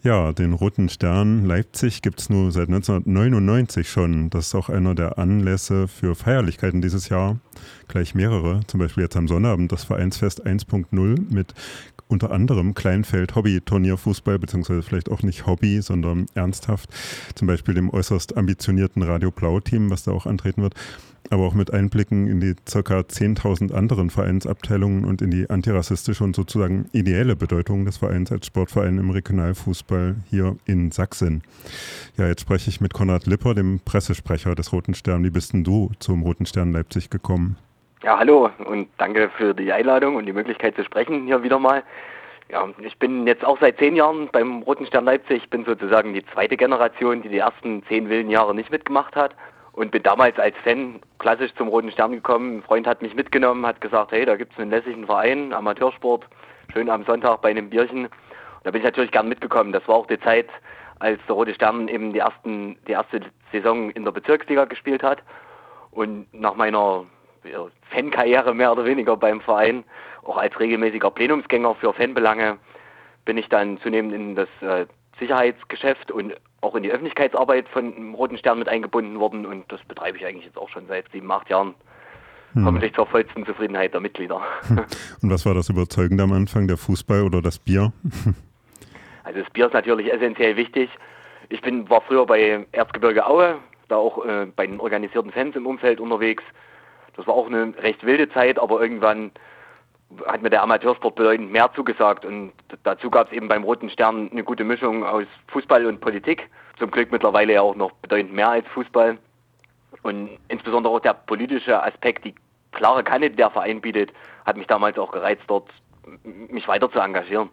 Ja, den Roten Stern Leipzig gibt es nur seit 1999 schon. Das ist auch einer der Anlässe für Feierlichkeiten dieses Jahr. Gleich mehrere, zum Beispiel jetzt am Sonnabend das Vereinsfest 1.0 mit unter anderem Kleinfeld-Hobby-Turnierfußball, beziehungsweise vielleicht auch nicht Hobby, sondern ernsthaft. Zum Beispiel dem äußerst ambitionierten Radio Blau-Team, was da auch antreten wird. Aber auch mit Einblicken in die ca. 10.000 anderen Vereinsabteilungen und in die antirassistische und sozusagen ideelle Bedeutung des Vereins als Sportverein im Regionalfußball hier in Sachsen. Ja, jetzt spreche ich mit Konrad Lipper, dem Pressesprecher des Roten Stern. Wie bist denn du zum Roten Stern Leipzig gekommen? Ja, hallo und danke für die Einladung und die Möglichkeit zu sprechen hier wieder mal. Ja, ich bin jetzt auch seit 10 Jahren beim Roten Stern Leipzig. Ich bin sozusagen die zweite Generation, die die ersten 10 wilden Jahre nicht mitgemacht hat. Und bin damals als Fan klassisch zum Roten Stern gekommen. Ein Freund hat mich mitgenommen, hat gesagt, hey, da gibt es einen lässigen Verein, Amateursport, schön am Sonntag bei einem Bierchen. Und da bin ich natürlich gern mitgekommen. Das war auch die Zeit, als der Rote Stern eben die erste Saison in der Bezirksliga gespielt hat. Und nach meiner Fankarriere mehr oder weniger beim Verein, auch als regelmäßiger Plenumsgänger für Fanbelange, bin ich dann zunehmend in das Sicherheitsgeschäft und auch in die Öffentlichkeitsarbeit von dem Roten Stern mit eingebunden worden und das betreibe ich eigentlich jetzt auch schon seit 7, 8 Jahren. Hoffentlich zur vollsten Zufriedenheit der Mitglieder. Und was war das Überzeugende am Anfang, der Fußball oder das Bier? Also das Bier ist natürlich essentiell wichtig. Ich war früher bei Erzgebirge Aue, da auch bei den organisierten Fans im Umfeld unterwegs. Das war auch eine recht wilde Zeit, aber irgendwann hat mir der Amateursport bedeutend mehr zugesagt und dazu gab es eben beim Roten Stern eine gute Mischung aus Fußball und Politik. Zum Glück mittlerweile ja auch noch bedeutend mehr als Fußball und insbesondere auch der politische Aspekt, die klare Kante, die der Verein bietet, hat mich damals auch gereizt, dort mich weiter zu engagieren.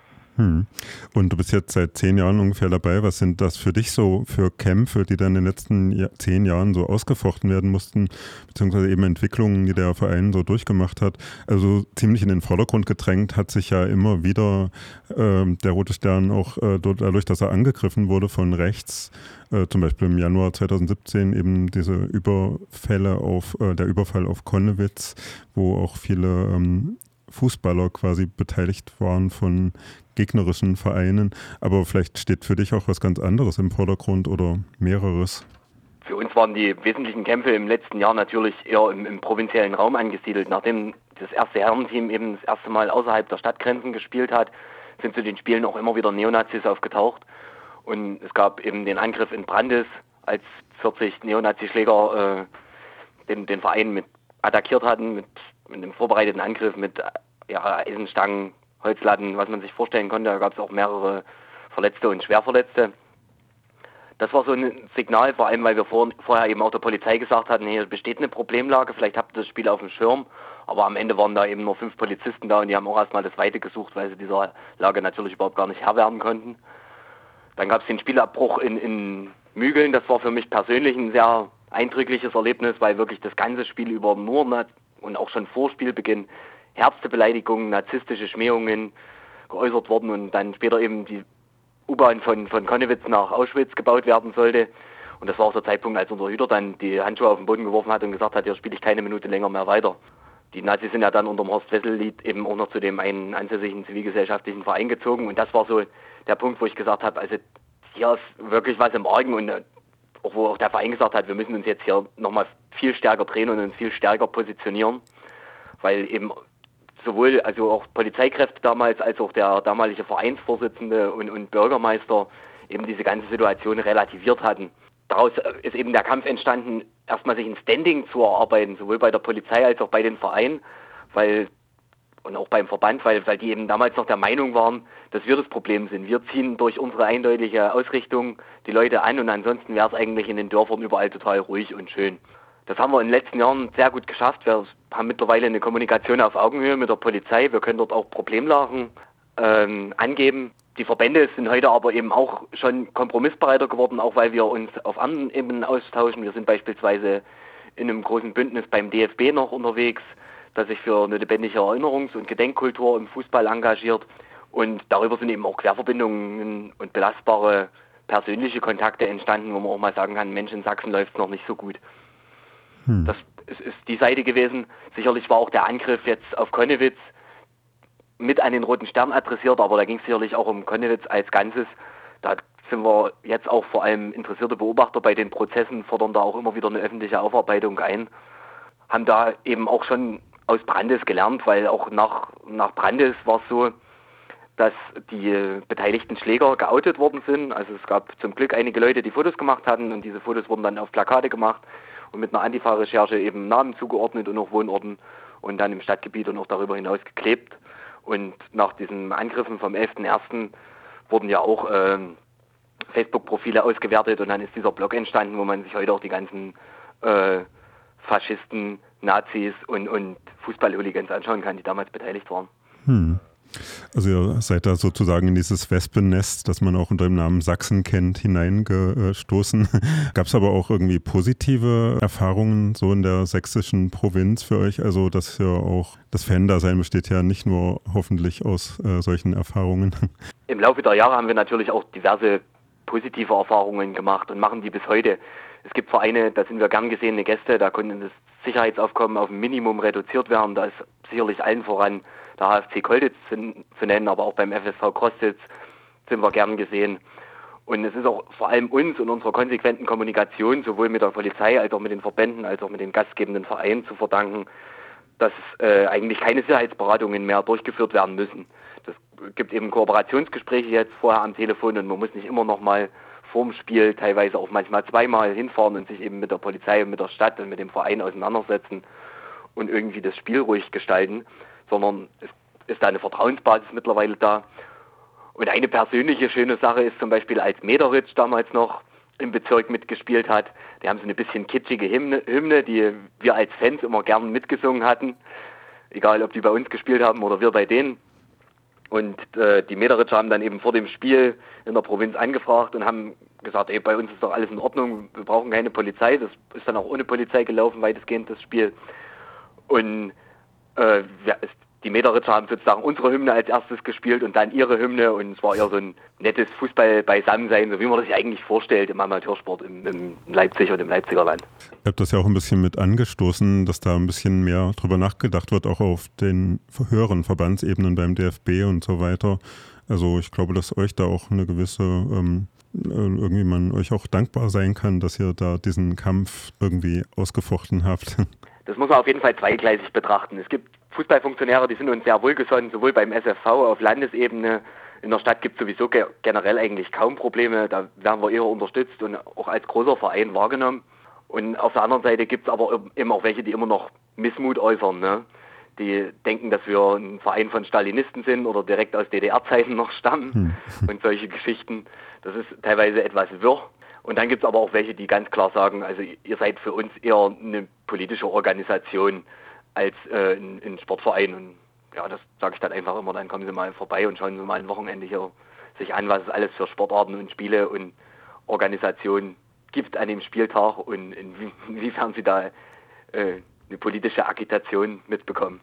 Und du bist jetzt seit 10 Jahren ungefähr dabei. Was sind das für dich so für Kämpfe, die dann in den letzten 10 Jahren so ausgefochten werden mussten, beziehungsweise eben Entwicklungen, die der Verein so durchgemacht hat? Also ziemlich in den Vordergrund gedrängt hat sich ja immer wieder der Rote Stern auch dadurch, dass er angegriffen wurde von rechts, zum Beispiel im Januar 2017 eben diese Überfälle der Überfall auf Connewitz, wo auch viele Fußballer quasi beteiligt waren von gegnerischen Vereinen. Aber vielleicht steht für dich auch was ganz anderes im Vordergrund oder mehreres. Für uns waren die wesentlichen Kämpfe im letzten Jahr natürlich eher im provinziellen Raum angesiedelt. Nachdem das erste Herrenteam eben das erste Mal außerhalb der Stadtgrenzen gespielt hat, sind zu den Spielen auch immer wieder Neonazis aufgetaucht. Und es gab eben den Angriff in Brandis, als 40 Neonazischläger den Verein mit attackiert hatten, mit einem vorbereiteten Angriff mit Eisenstangen, Holzlatten, was man sich vorstellen konnte. Da gab es auch mehrere Verletzte und Schwerverletzte. Das war so ein Signal, vor allem weil wir vorher eben auch der Polizei gesagt hatten, hier besteht eine Problemlage, vielleicht habt ihr das Spiel auf dem Schirm. Aber am Ende waren da eben nur 5 Polizisten da und die haben auch erstmal das Weite gesucht, weil sie dieser Lage natürlich überhaupt gar nicht Herr werden konnten. Dann gab es den Spielabbruch in Mügeln. Das war für mich persönlich ein sehr eindrückliches Erlebnis, weil wirklich das ganze Spiel über nur und auch schon vor Spielbeginn herbste Beleidigungen, narzisstische Schmähungen geäußert wurden und dann später eben die U-Bahn von Connewitz nach Auschwitz gebaut werden sollte. Und das war auch der Zeitpunkt, als unser Hüter dann die Handschuhe auf den Boden geworfen hat und gesagt hat, hier spiele ich keine Minute länger mehr weiter. Die Nazis sind ja dann unter dem Horst-Wessel-Lied eben auch noch zu dem einen ansässigen zivilgesellschaftlichen Verein gezogen. Und das war so der Punkt, wo ich gesagt habe, also hier ist wirklich was im Argen und auch wo auch der Verein gesagt hat, wir müssen uns jetzt hier nochmal viel stärker drehen und uns viel stärker positionieren, weil eben sowohl also auch Polizeikräfte damals als auch der damalige Vereinsvorsitzende und Bürgermeister eben diese ganze Situation relativiert hatten. Daraus ist eben der Kampf entstanden, erstmal sich ein Standing zu erarbeiten, sowohl bei der Polizei als auch bei den Vereinen, und auch beim Verband, weil die eben damals noch der Meinung waren, dass wir das Problem sind. Wir ziehen durch unsere eindeutige Ausrichtung die Leute an und ansonsten wäre es eigentlich in den Dörfern überall total ruhig und schön. Das haben wir in den letzten Jahren sehr gut geschafft. Wir haben mittlerweile eine Kommunikation auf Augenhöhe mit der Polizei. Wir können dort auch Problemlagen angeben. Die Verbände sind heute aber eben auch schon kompromissbereiter geworden, auch weil wir uns auf anderen Ebenen austauschen. Wir sind beispielsweise in einem großen Bündnis beim DFB noch unterwegs, das sich für eine lebendige Erinnerungs- und Gedenkkultur im Fußball engagiert. Und darüber sind eben auch Querverbindungen und belastbare persönliche Kontakte entstanden, wo man auch mal sagen kann, Mensch, in Sachsen läuft es noch nicht so gut. Das ist die Seite gewesen. Sicherlich war auch der Angriff jetzt auf Connewitz mit an den Roten Stern adressiert, aber da ging es sicherlich auch um Connewitz als Ganzes. Da sind wir jetzt auch vor allem interessierte Beobachter bei den Prozessen, fordern da auch immer wieder eine öffentliche Aufarbeitung ein. Haben da eben auch schon aus Brandes gelernt, weil auch nach Brandes war es so, dass die beteiligten Schläger geoutet worden sind. Also es gab zum Glück einige Leute, die Fotos gemacht hatten und diese Fotos wurden dann auf Plakate gemacht und mit einer Antifa-Recherche eben Namen zugeordnet und auch Wohnorten und dann im Stadtgebiet und auch darüber hinaus geklebt. Und nach diesen Angriffen vom 11.01. wurden ja auch Facebook-Profile ausgewertet und dann ist dieser Blog entstanden, wo man sich heute auch die ganzen Faschisten, Nazis und Fußball-Hooligans anschauen kann, die damals beteiligt waren. Also ihr seid da sozusagen in dieses Wespennest, das man auch unter dem Namen Sachsen kennt, hineingestoßen. Gab es aber auch irgendwie positive Erfahrungen so in der sächsischen Provinz für euch? Also dass ja auch das Fan-Dasein besteht ja nicht nur hoffentlich aus solchen Erfahrungen. Im Laufe der Jahre haben wir natürlich auch diverse positive Erfahrungen gemacht und machen die bis heute. Es gibt Vereine, da sind wir gern gesehene Gäste, da konnte das Sicherheitsaufkommen auf ein Minimum reduziert werden. Da ist sicherlich allen voran der HFC Kolditz zu nennen, aber auch beim FSV Krostitz sind wir gern gesehen. Und es ist auch vor allem uns und unserer konsequenten Kommunikation, sowohl mit der Polizei als auch mit den Verbänden, als auch mit den gastgebenden Vereinen zu verdanken, dass eigentlich keine Sicherheitsberatungen mehr durchgeführt werden müssen. Das gibt eben Kooperationsgespräche jetzt vorher am Telefon und man muss nicht immer noch mal vorm Spiel, teilweise auch manchmal zweimal hinfahren und sich eben mit der Polizei und mit der Stadt und mit dem Verein auseinandersetzen und irgendwie das Spiel ruhig gestalten, sondern es ist da eine Vertrauensbasis mittlerweile da. Und eine persönliche schöne Sache ist zum Beispiel, als Mederitsch damals noch im Bezirk mitgespielt hat, die haben so eine bisschen kitschige Hymne, die wir als Fans immer gern mitgesungen hatten, egal ob die bei uns gespielt haben oder wir bei denen. Und die Mederitscher haben dann eben vor dem Spiel in der Provinz angefragt und haben gesagt, ey, bei uns ist doch alles in Ordnung, wir brauchen keine Polizei. Das ist dann auch ohne Polizei gelaufen, weitestgehend das Spiel. Und die Mederitscher haben sozusagen unsere Hymne als erstes gespielt und dann ihre Hymne. Und es war eher so ein nettes Fußball-Beisammensein, so wie man das sich eigentlich vorstellt im Amateursport in Leipzig und im Leipziger Land. Ihr habt das ja auch ein bisschen mit angestoßen, dass da ein bisschen mehr drüber nachgedacht wird, auch auf den höheren Verbandsebenen beim DFB und so weiter. Also ich glaube, dass euch da auch eine gewisse, irgendwie man euch auch dankbar sein kann, dass ihr da diesen Kampf irgendwie ausgefochten habt. Das muss man auf jeden Fall zweigleisig betrachten. Es gibt Fußballfunktionäre, die sind uns sehr wohlgesonnen, sowohl beim SFV auf Landesebene. In der Stadt gibt es sowieso generell eigentlich kaum Probleme. Da werden wir eher unterstützt und auch als großer Verein wahrgenommen. Und auf der anderen Seite gibt es aber eben auch welche, die immer noch Missmut äußern, ne? Die denken, dass wir ein Verein von Stalinisten sind oder direkt aus DDR-Zeiten noch stammen und solche Geschichten. Das ist teilweise etwas wirr. Und dann gibt es aber auch welche, die ganz klar sagen, also ihr seid für uns eher eine politische Organisation als ein Sportverein. Und ja, das sage ich dann einfach immer, dann kommen Sie mal vorbei und schauen Sie mal ein Wochenende hier sich an, was es alles für Sportarten und Spiele und Organisationen gibt an dem Spieltag und inwiefern Sie da eine politische Agitation mitbekommen.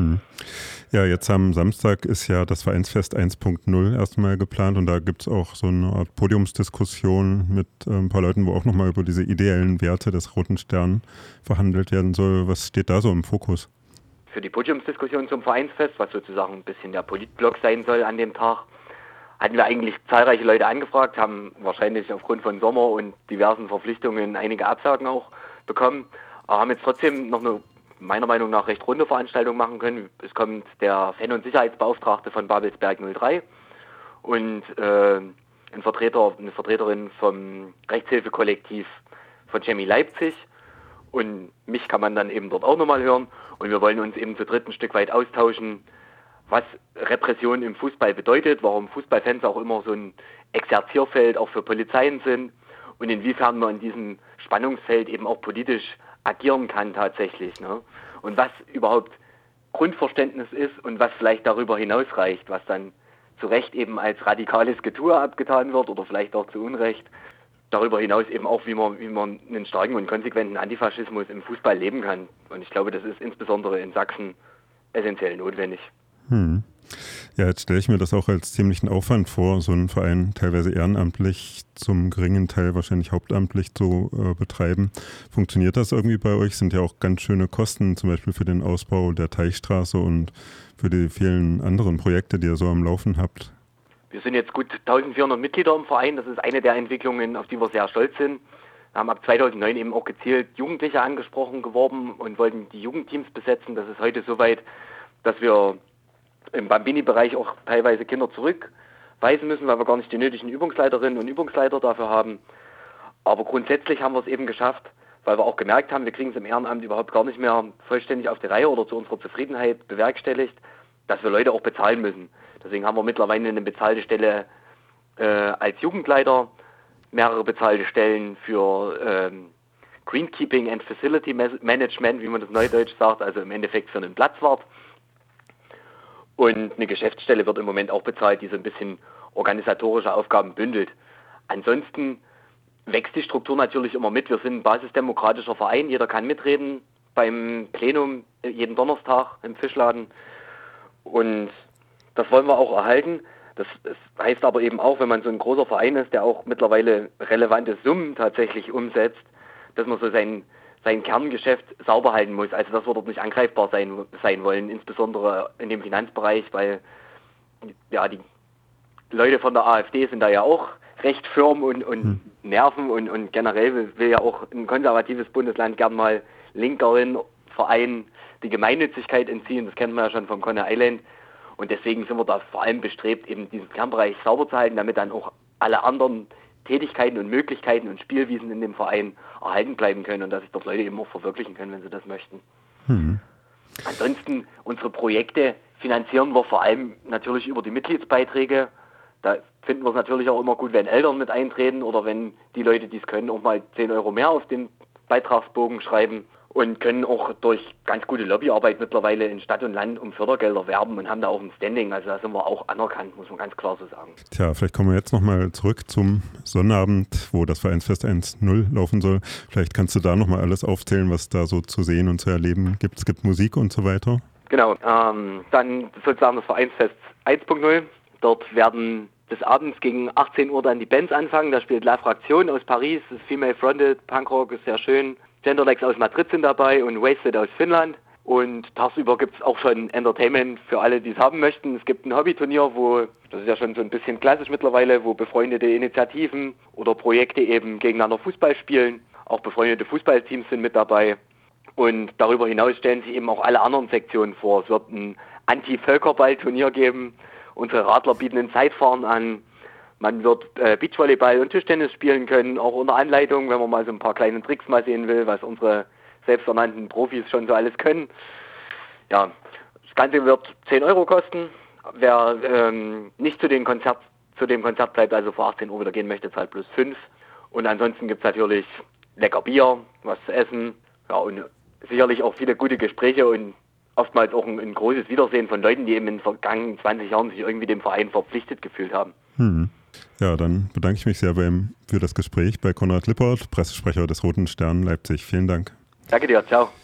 Ja, jetzt am Samstag ist ja das Vereinsfest 1.0 erstmal geplant und da gibt es auch so eine Art Podiumsdiskussion mit ein paar Leuten, wo auch nochmal über diese ideellen Werte des Roten Stern verhandelt werden soll. Was steht da so im Fokus? Für die Podiumsdiskussion zum Vereinsfest, was sozusagen ein bisschen der Politblock sein soll an dem Tag, hatten wir eigentlich zahlreiche Leute angefragt, haben wahrscheinlich aufgrund von Sommer und diversen Verpflichtungen einige Absagen auch bekommen, aber haben jetzt trotzdem noch eine meiner Meinung nach recht runde Veranstaltung machen können. Es kommt der Fan- und Sicherheitsbeauftragte von Babelsberg 03 und eine Vertreterin vom Rechtshilfekollektiv von Chemie Leipzig und mich kann man dann eben dort auch nochmal hören und wir wollen uns eben zu dritt ein Stück weit austauschen, was Repression im Fußball bedeutet, warum Fußballfans auch immer so ein Exerzierfeld auch für Polizeien sind und inwiefern man in diesem Spannungsfeld eben auch politisch agieren kann tatsächlich, ne? Und was überhaupt Grundverständnis ist und was vielleicht darüber hinaus reicht, was dann zu Recht eben als radikales Getue abgetan wird oder vielleicht auch zu Unrecht. Darüber hinaus eben auch, wie man einen starken und konsequenten Antifaschismus im Fußball leben kann. Und ich glaube, das ist insbesondere in Sachsen essentiell notwendig. Ja, jetzt stelle ich mir das auch als ziemlichen Aufwand vor, so einen Verein teilweise ehrenamtlich, zum geringen Teil wahrscheinlich hauptamtlich zu betreiben. Funktioniert das irgendwie bei euch? Sind ja auch ganz schöne Kosten, zum Beispiel für den Ausbau der Teichstraße und für die vielen anderen Projekte, die ihr so am Laufen habt. Wir sind jetzt gut 1400 Mitglieder im Verein. Das ist eine der Entwicklungen, auf die wir sehr stolz sind. Wir haben ab 2009 eben auch gezielt Jugendliche angesprochen, geworben und wollten die Jugendteams besetzen. Das ist heute soweit, dass wir im Bambini-Bereich auch teilweise Kinder zurückweisen müssen, weil wir gar nicht die nötigen Übungsleiterinnen und Übungsleiter dafür haben. Aber grundsätzlich haben wir es eben geschafft, weil wir auch gemerkt haben, wir kriegen es im Ehrenamt überhaupt gar nicht mehr vollständig auf die Reihe oder zu unserer Zufriedenheit bewerkstelligt, dass wir Leute auch bezahlen müssen. Deswegen haben wir mittlerweile eine bezahlte Stelle als Jugendleiter, mehrere bezahlte Stellen für Greenkeeping and Facility Management, wie man das neudeutsch sagt, also im Endeffekt für einen Platzwart. Und eine Geschäftsstelle wird im Moment auch bezahlt, die so ein bisschen organisatorische Aufgaben bündelt. Ansonsten wächst die Struktur natürlich immer mit. Wir sind ein basisdemokratischer Verein, jeder kann mitreden beim Plenum jeden Donnerstag im Fischladen. Und das wollen wir auch erhalten. Das heißt aber eben auch, wenn man so ein großer Verein ist, der auch mittlerweile relevante Summen tatsächlich umsetzt, dass man so sein Kerngeschäft sauber halten muss. Also dass wir dort nicht angreifbar sein wollen, insbesondere in dem Finanzbereich, weil ja die Leute von der AfD sind da ja auch recht firm und nerven und generell will ja auch ein konservatives Bundesland gern mal linkeren Vereinen die Gemeinnützigkeit entziehen. Das kennt man ja schon vom Conner Island. Und deswegen sind wir da vor allem bestrebt, eben diesen Kernbereich sauber zu halten, damit dann auch alle anderen Tätigkeiten und Möglichkeiten und Spielwiesen in dem Verein erhalten bleiben können und dass sich dort Leute eben auch verwirklichen können, wenn sie das möchten. Ansonsten, unsere Projekte finanzieren wir vor allem natürlich über die Mitgliedsbeiträge. Da finden wir es natürlich auch immer gut, wenn Eltern mit eintreten oder wenn die Leute, die es können, auch mal 10 Euro mehr auf den Beitragsbogen schreiben. Und können auch durch ganz gute Lobbyarbeit mittlerweile in Stadt und Land um Fördergelder werben und haben da auch ein Standing. Also da sind wir auch anerkannt, muss man ganz klar so sagen. Tja, vielleicht kommen wir jetzt nochmal zurück zum Sonnabend, wo das Vereinsfest 1.0 laufen soll. Vielleicht kannst du da nochmal alles aufzählen, was da so zu sehen und zu erleben gibt. Es gibt Musik und so weiter. Genau, dann sozusagen das Vereinsfest 1.0. Dort werden des Abends gegen 18 Uhr dann die Bands anfangen. Da spielt La Fraktion aus Paris, das ist Female Fronted, Punkrock ist sehr schön. Genderlex aus Madrid sind dabei und Wasted aus Finnland. Und tagsüber gibt es auch schon Entertainment für alle, die es haben möchten. Es gibt ein Hobbyturnier, das ist ja schon so ein bisschen klassisch mittlerweile, wo befreundete Initiativen oder Projekte eben gegeneinander Fußball spielen. Auch befreundete Fußballteams sind mit dabei. Und darüber hinaus stellen sich eben auch alle anderen Sektionen vor. Es wird ein Anti-Völkerball-Turnier geben. Unsere Radler bieten ein Zeitfahren an. Man wird Beachvolleyball und Tischtennis spielen können, auch unter Anleitung, wenn man mal so ein paar kleine Tricks mal sehen will, was unsere selbsternannten Profis schon so alles können. Ja, das Ganze wird 10 Euro kosten. Wer nicht zu dem Konzert bleibt, also vor 18 Uhr wieder gehen möchte, zahlt plus 5. Und ansonsten gibt es natürlich lecker Bier, was zu essen, ja, und sicherlich auch viele gute Gespräche und oftmals auch ein großes Wiedersehen von Leuten, die eben in den vergangenen 20 Jahren sich irgendwie dem Verein verpflichtet gefühlt haben. Ja, dann bedanke ich mich sehr für das Gespräch bei Konrad Lippert, Pressesprecher des Roten Stern Leipzig. Vielen Dank. Danke dir, ciao.